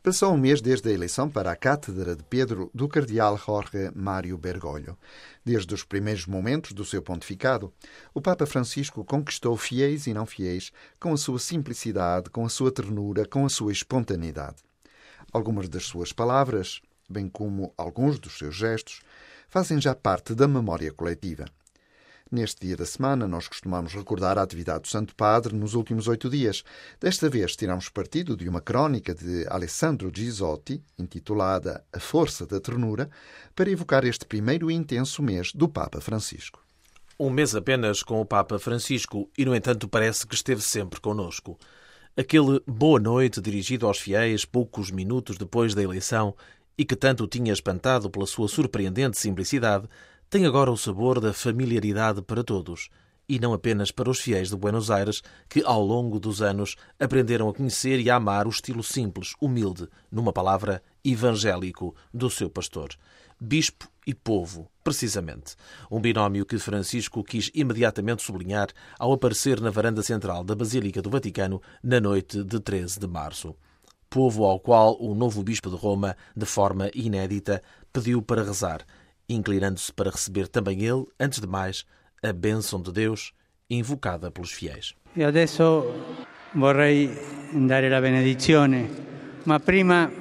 Passou um mês desde a eleição para a Cátedra de Pedro do cardeal Jorge Mário Bergoglio. Desde os primeiros momentos do seu pontificado, o Papa Francisco conquistou fiéis e não fiéis com a sua simplicidade, com a sua ternura, com a sua espontaneidade. Algumas das suas palavras, bem como alguns dos seus gestos, fazem já parte da memória coletiva. Neste dia da semana, nós costumamos recordar a atividade do Santo Padre nos últimos 8 dias. Desta vez, tiramos partido de uma crónica de Alessandro Gisotti, intitulada A Força da Ternura, para evocar este primeiro e intenso mês do Papa Francisco. Um mês apenas com o Papa Francisco e, no entanto, parece que esteve sempre connosco. Aquele boa noite dirigido aos fiéis poucos minutos depois da eleição e que tanto tinha espantado pela sua surpreendente simplicidade, tem agora o sabor da familiaridade para todos, e não apenas para os fiéis de Buenos Aires, que ao longo dos anos aprenderam a conhecer e a amar o estilo simples, humilde, numa palavra, evangélico, do seu pastor. Bispo e povo, precisamente. Um binómio que Francisco quis imediatamente sublinhar ao aparecer na varanda central da Basílica do Vaticano na noite de 13 de março. Povo ao qual o novo bispo de Roma, de forma inédita, pediu para rezar, inclinando-se para receber também ele, antes de mais, a bênção de Deus invocada pelos fiéis. E adesso vorrei dare la benedizione, ma prima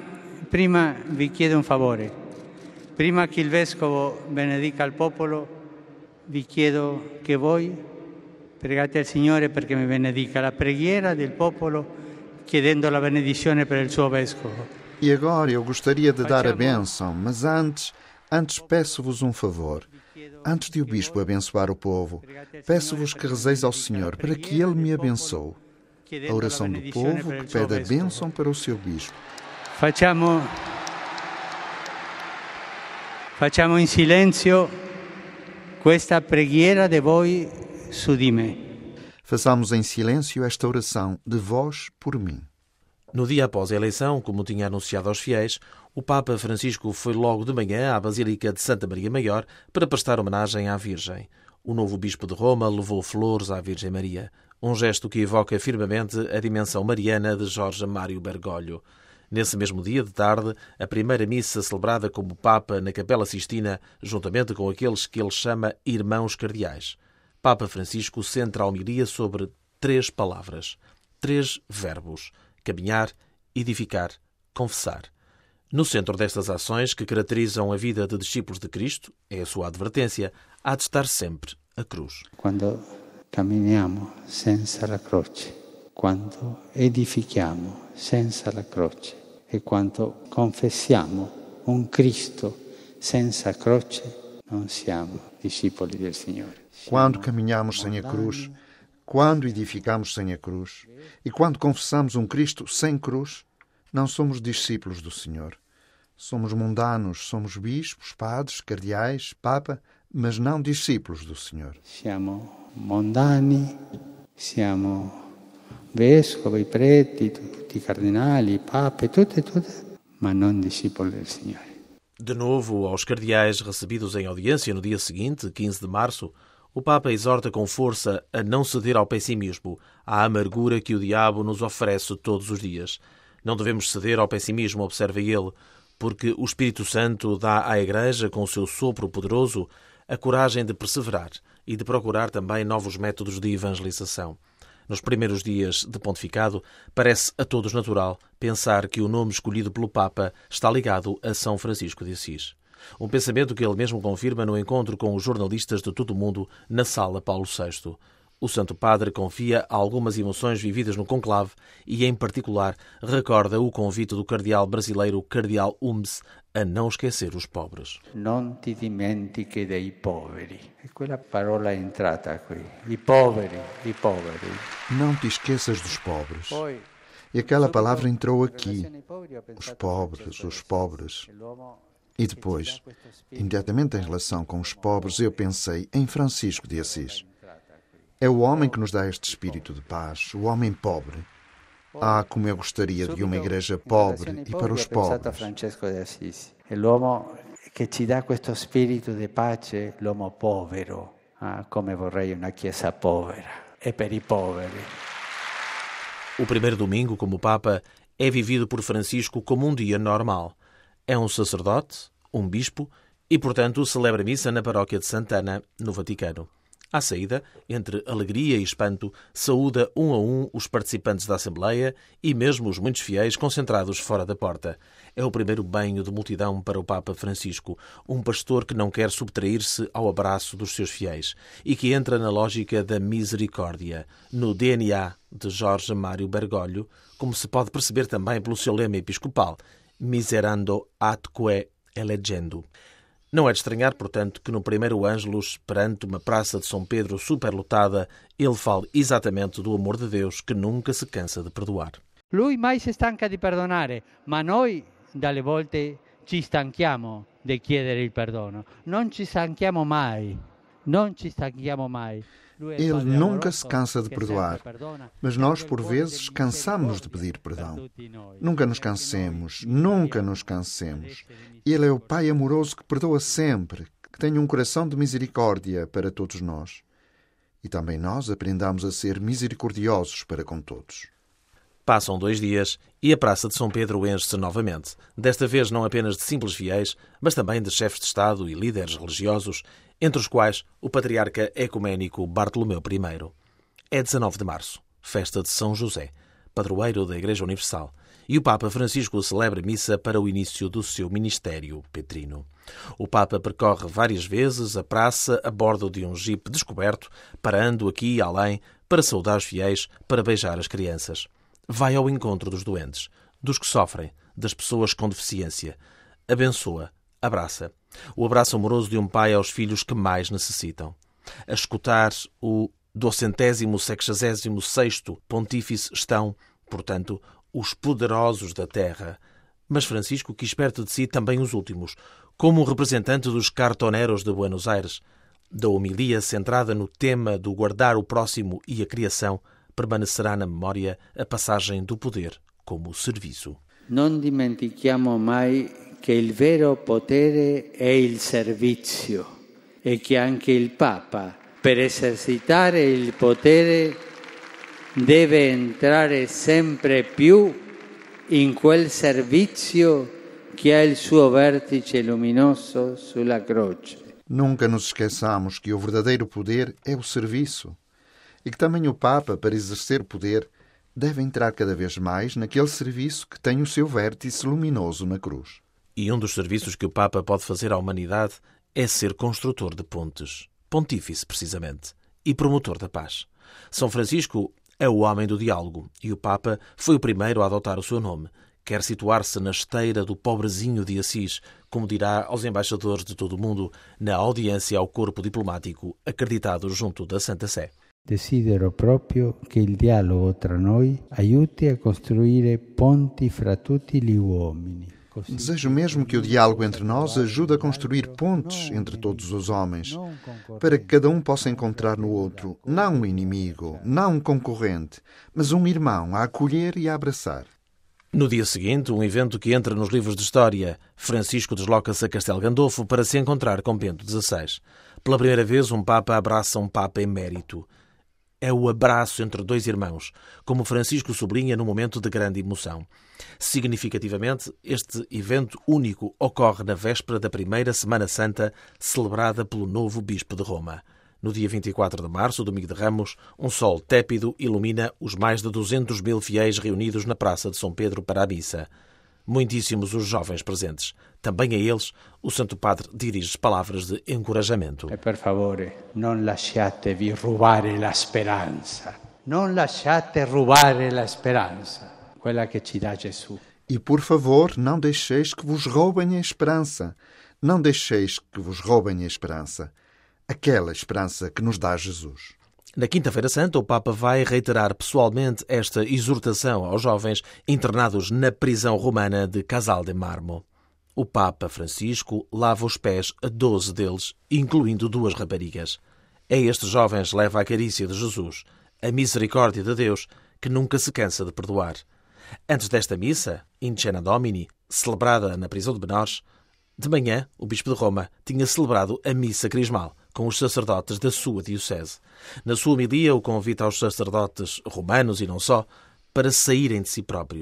vi chiedo un favore. Prima che il Vescovo benedica il popolo, vi chiedo che voi pregate al Signore perché mi benedica la preghiera del popolo chiedendo la benedizione per il suo Vescovo. E agora eu gostaria de dar a bênção, mas antes peço-vos um favor. Antes de o Bispo abençoar o povo, peço-vos que rezeis ao Senhor para que Ele me abençoe. A oração do povo que pede a bênção para o seu Bispo. Facciamo in silenzio questa preghiera de voi su di me. Façamos em silêncio esta oração de vós por mim. No dia após a eleição, como tinha anunciado aos fiéis, o Papa Francisco foi logo de manhã à Basílica de Santa Maria Maior para prestar homenagem à Virgem. O novo bispo de Roma levou flores à Virgem Maria, um gesto que evoca firmemente a dimensão mariana de Jorge Mário Bergoglio. Nesse mesmo dia de tarde, a primeira missa celebrada como Papa na Capela Sistina, juntamente com aqueles que ele chama Irmãos Cardeais. Papa Francisco centra a homilia sobre 3 palavras, 3 verbos: caminhar, edificar, confessar. No centro destas ações que caracterizam a vida de discípulos de Cristo, é a sua advertência, há de estar sempre a cruz. Quando camminiamo senza la croce, quando edifichiamo senza la croce e quando confessiamo un Cristo senza croce, non siamo discepoli del Signore. Quando caminhamos sem a cruz, quando edificamos sem a cruz e quando confessamos um Cristo sem cruz, não somos discípulos do Senhor. Somos mundanos, somos bispos, padres, cardeais, papa, mas não discípulos do Senhor. Siamo mondani, siamo vescovi, preti, tutti cardinali, pape, tutte, ma non discepoli del Signore. De novo, aos cardeais recebidos em audiência no dia seguinte, 15 de março, o Papa exorta com força a não ceder ao pessimismo, à amargura que o diabo nos oferece todos os dias. Não devemos ceder ao pessimismo, observa ele, porque o Espírito Santo dá à Igreja, com o seu sopro poderoso, a coragem de perseverar e de procurar também novos métodos de evangelização. Nos primeiros dias de pontificado, parece a todos natural pensar que o nome escolhido pelo Papa está ligado a São Francisco de Assis. Um pensamento que ele mesmo confirma no encontro com os jornalistas de todo o mundo na Sala Paulo VI. O Santo Padre confia algumas emoções vividas no conclave e, em particular, recorda o convite do cardeal brasileiro Cardeal Umbs a não esquecer os pobres. Non ti dimentichi dei poveri. E quella parola è entrata qui. I poveri. Não te esqueças dos pobres. E aquela palavra entrou aqui. Os pobres. E depois, imediatamente em relação com os pobres, eu pensei em Francisco de Assis. É o homem que nos dá este espírito de paz, o homem pobre. Ah, como eu gostaria de uma igreja pobre e para os pobres. Francesco de Assis. É l'uomo che ci dà questo spirito di pace, l'uomo povero. Ah, come vorrei una chiesa povera. E per i poveri. O primeiro domingo, como Papa, é vivido por Francisco como um dia normal. É um sacerdote, um bispo, e, portanto, celebra missa na paróquia de Sant'Anna, no Vaticano. À saída, entre alegria e espanto, saúda um a um os participantes da Assembleia e mesmo os muitos fiéis concentrados fora da porta. É o primeiro banho de multidão para o Papa Francisco, um pastor que não quer subtrair-se ao abraço dos seus fiéis e que entra na lógica da misericórdia, no DNA de Jorge Mário Bergoglio, como se pode perceber também pelo seu lema episcopal, Miserando atque elegendo. Não é de estranhar, portanto, que no primeiro Ângelus, perante uma praça de São Pedro superlotada, ele fale exatamente do amor de Deus que nunca se cansa de perdoar. Lui mai si stanca di perdonare, ma noi dalle volte ci stanchiamo di chiedere il perdono. Non ci stanchiamo mai. Ele nunca se cansa de perdoar, mas nós, por vezes, cansamos de pedir perdão. Nunca nos cansemos, nunca nos cansemos. Ele é o Pai amoroso que perdoa sempre, que tem um coração de misericórdia para todos nós. E também nós aprendamos a ser misericordiosos para com todos. Passam 2 dias e a Praça de São Pedro enche-se novamente, desta vez não apenas de simples fiéis, mas também de chefes de Estado e líderes religiosos, entre os quais o patriarca ecuménico Bartolomeu I. É 19 de março, festa de São José, padroeiro da Igreja Universal, e o Papa Francisco celebra missa para o início do seu ministério petrino. O Papa percorre várias vezes a praça a bordo de um jipe descoberto, parando aqui e além para saudar os fiéis, para beijar as crianças. Vai ao encontro dos doentes, dos que sofrem, das pessoas com deficiência. Abençoa, abraça. O abraço amoroso de um pai aos filhos que mais necessitam. A escutar o 266º Pontífice estão, portanto, os poderosos da terra. Mas Francisco quis perto de si também os últimos, como um representante dos cartoneros de Buenos Aires. Da homilia centrada no tema do guardar o próximo e a criação, permanecerá na memória a passagem do poder como serviço. Non dimentichiamo mai che il vero potere è il servizio e che anche il Papa, per esercitare il potere, deve entrare sempre più in quel servizio che ha il suo vertice luminoso sulla croce. Nunca nos esqueçamos que o verdadeiro poder é o serviço e que também o Papa, para exercer poder, deve entrar cada vez mais naquele serviço que tem o seu vértice luminoso na cruz. E um dos serviços que o Papa pode fazer à humanidade é ser construtor de pontes, pontífice precisamente, e promotor da paz. São Francisco é o homem do diálogo e o Papa foi o primeiro a adotar o seu nome. Quer situar-se na esteira do pobrezinho de Assis, como dirá aos embaixadores de todo o mundo na audiência ao corpo diplomático acreditado junto da Santa Sé. Desidero proprio che il dialogo tra noi aiuti a costruire ponti fra tutti gli uomini. Desejo mesmo que o diálogo entre nós ajude a construir pontes entre todos os homens, para que cada um possa encontrar no outro, não um inimigo, não um concorrente, mas um irmão a acolher e a abraçar. No dia seguinte, um evento que entra nos livros de história, Francisco desloca-se a Castelo Gandolfo para se encontrar com Bento XVI. Pela primeira vez, um Papa abraça um Papa emérito. É o abraço entre 2 irmãos, como Francisco sublinha num momento de grande emoção. Significativamente, este evento único ocorre na véspera da primeira Semana Santa, celebrada pelo novo Bispo de Roma. No dia 24 de março, domingo de Ramos, um sol tépido ilumina os mais de 200 mil fiéis reunidos na Praça de São Pedro para a missa. Muitíssimos os jovens presentes. Também a eles, o Santo Padre dirige palavras de encorajamento. E per favore, non lasciatevi rubare la speranza. Non lasciate rubare la speranza, quella che ci dà Gesù. E, por favor, não deixeis que vos roubem a esperança. Não deixeis que vos roubem a esperança. Aquela esperança que nos dá Jesus. Na Quinta-feira Santa, o Papa vai reiterar pessoalmente esta exortação aos jovens internados na prisão romana de Casal de Marmo. O Papa Francisco lava os pés a 12 deles, incluindo 2 raparigas. A estes jovens leva a carícia de Jesus, a misericórdia de Deus, que nunca se cansa de perdoar. Antes desta missa, In Cena Domini, celebrada na prisão de menores, de manhã, o Bispo de Roma tinha celebrado a missa crismal com os sacerdotes da sua diocese. Na sua homilia, o convite aos sacerdotes romanos e não só para saírem de si próprios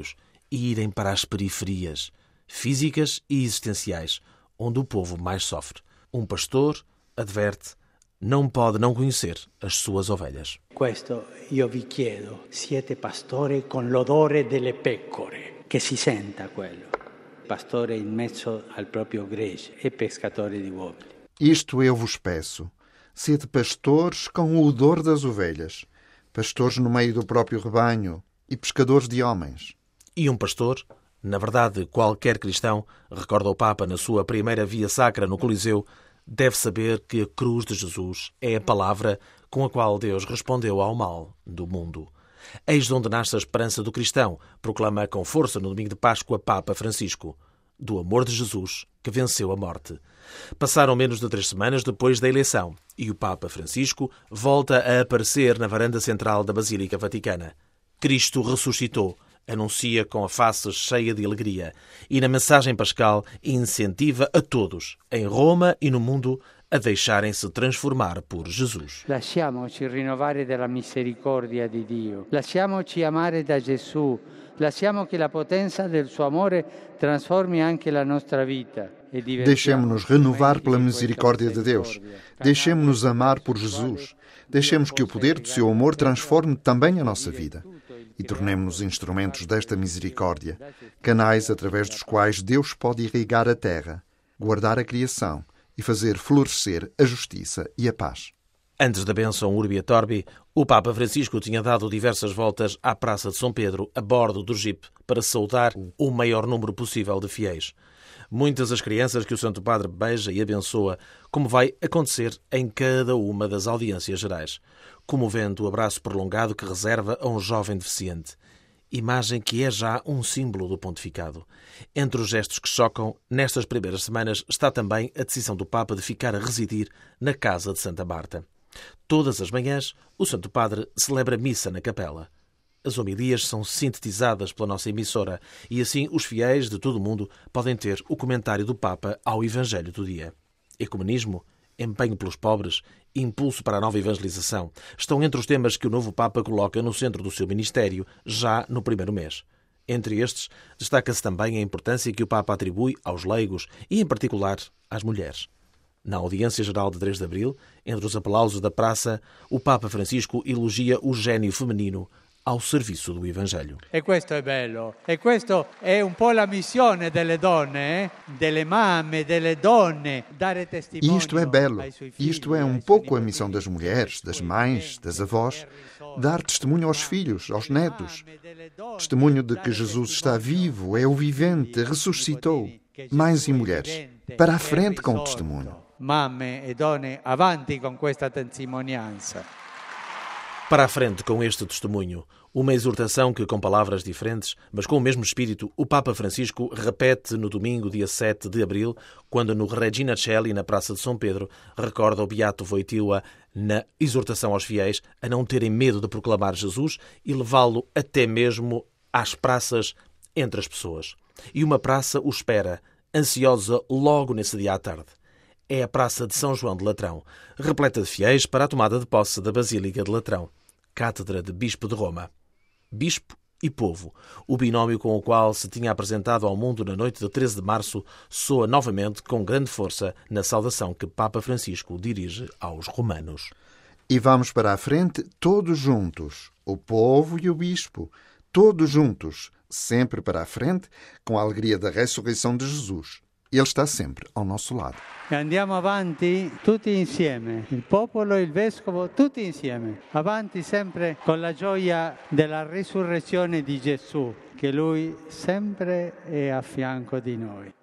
e irem para as periferias, físicas e existenciais, onde o povo mais sofre. Um pastor, adverte, não pode não conhecer as suas ovelhas. Questo io vi chiedo, siete pastore con l'odore delle pecore, che si senta quello. Pastore in mezzo al proprio gregge e pescatore di uomini. Isto eu vos peço, sede pastores com o odor das ovelhas, pastores no meio do próprio rebanho e pescadores de homens. E um pastor, na verdade qualquer cristão, recorda o Papa na sua primeira via sacra no Coliseu, deve saber que a cruz de Jesus é a palavra com a qual Deus respondeu ao mal do mundo. Eis de onde nasce a esperança do cristão, proclama com força no domingo de Páscoa Papa Francisco, do amor de Jesus que venceu a morte. Passaram menos de 3 semanas depois da eleição e o Papa Francisco volta a aparecer na varanda central da Basílica Vaticana. Cristo ressuscitou, anuncia com a face cheia de alegria e na mensagem pascal incentiva a todos, em Roma e no mundo, a deixarem-se transformar por Jesus. Lasciamoci rinnovare dalla misericordia di Dio, lasciamoci amare da Gesù, lasciamo che la potenza del suo amore transformi anche la nostra vita. Deixemo-nos renovar pela misericórdia de Deus. Deixemo-nos amar por Jesus. Deixemos que o poder do seu amor transforme também a nossa vida. E tornemo-nos instrumentos desta misericórdia, canais através dos quais Deus pode irrigar a terra, guardar a criação e fazer florescer a justiça e a paz. Antes da bênção Urbi et Orbi, o Papa Francisco tinha dado diversas voltas à Praça de São Pedro a bordo do jipe para saudar o maior número possível de fiéis. Muitas as crianças que o Santo Padre beija e abençoa, como vai acontecer em cada uma das audiências gerais, comovendo o abraço prolongado que reserva a um jovem deficiente. Imagem que é já um símbolo do pontificado. Entre os gestos que chocam, nestas primeiras semanas, está também a decisão do Papa de ficar a residir na casa de Santa Marta. Todas as manhãs, o Santo Padre celebra missa na capela. As homilias são sintetizadas pela nossa emissora e assim os fiéis de todo o mundo podem ter o comentário do Papa ao Evangelho do dia. Ecumenismo, empenho pelos pobres, impulso para a nova evangelização estão entre os temas que o novo Papa coloca no centro do seu ministério já no primeiro mês. Entre estes, destaca-se também a importância que o Papa atribui aos leigos e, em particular, às mulheres. Na audiência geral de 3 de abril, entre os aplausos da praça, o Papa Francisco elogia o gênio feminino ao serviço do Evangelho. E questo è bello. E questo è un po' la missione delle donne, delle mamme, delle donne, dare testimonio. E isto é belo. Isto é um pouco a missão das mulheres, das mães, das avós. Dar testemunho aos filhos, aos netos. Testemunho de que Jesus está vivo, é o vivente, ressuscitou. Mães e mulheres, para a frente com o testemunho. Mamme e donne, avanti con questa testimonianza. Para a frente com este testemunho, uma exortação que, com palavras diferentes, mas com o mesmo espírito, o Papa Francisco repete no domingo, dia 7 de abril, quando no Regina Coeli, na Praça de São Pedro, recorda o Beato Wojtyła na exortação aos fiéis a não terem medo de proclamar Jesus e levá-lo até mesmo às praças entre as pessoas. E uma praça o espera, ansiosa logo nesse dia à tarde. É a Praça de São João de Latrão, repleta de fiéis para a tomada de posse da Basílica de Latrão, cátedra de Bispo de Roma. Bispo e povo, o binómio com o qual se tinha apresentado ao mundo na noite de 13 de março, soa novamente com grande força na saudação que Papa Francisco dirige aos romanos. E vamos para a frente todos juntos, o povo e o bispo, todos juntos, sempre para a frente, com a alegria da ressurreição de Jesus. Ele está sempre ao nosso lado. E andiamo avanti tutti insieme, il popolo e il vescovo tutti insieme, avanti sempre con la gioia della risurrezione di Gesù, che lui sempre è a fianco di noi.